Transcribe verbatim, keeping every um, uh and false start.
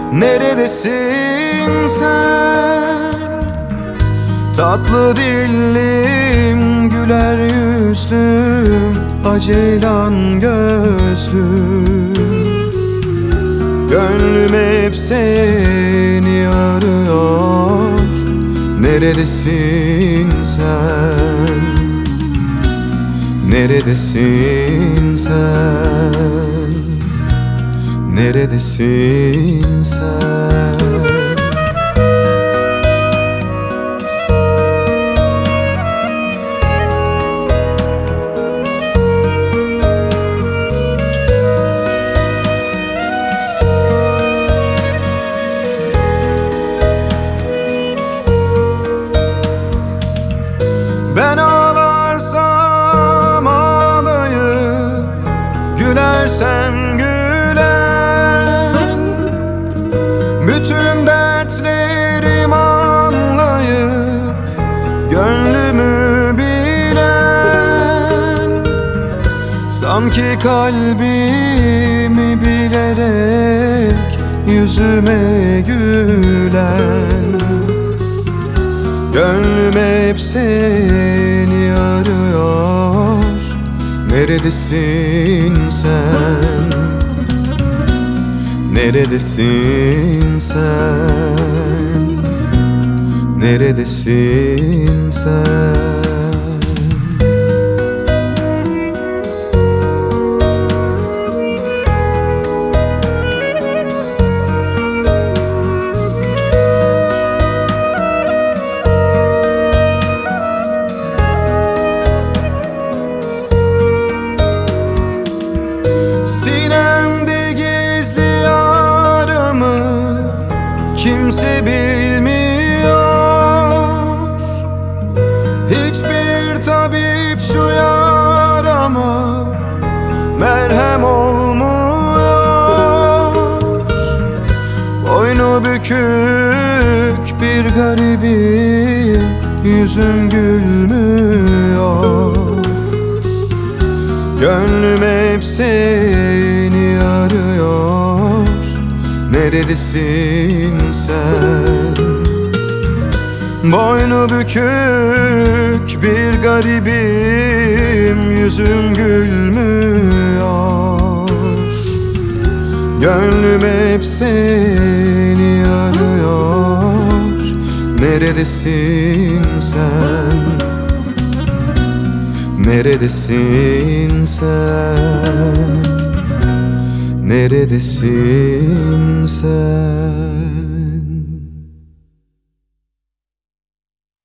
Neredesin sen? Tatlı dillim, güler yüzlüm, aceylan gözlüm. Gönlüm hep seni arıyor. Neredesin sen? Neredesin sen? Neredesin sen? Ben ağlarsam ağlayıp, gülersen gülen, bütün dertlerim anlayıp, gönlümü bilen, sanki kalbimi bilerek yüzüme gülen. Gönlüm hep seni arıyor. Neredesin sen? Neredesin sen? Neredesin sen? Sinemde gizli yaramı kimse bilmiyor. Hiçbir tabip şu yarama merhem olmuyor. Boynu bükük bir garibim, yüzüm gülmüyor. Gönlüm hep seni arıyor. Neredesin sen? Boynu bükük bir garibim, yüzüm gülmüyor. Gönlüm hep seni arıyor. Neredesin sen? Neredesin sen? Neredesin sen?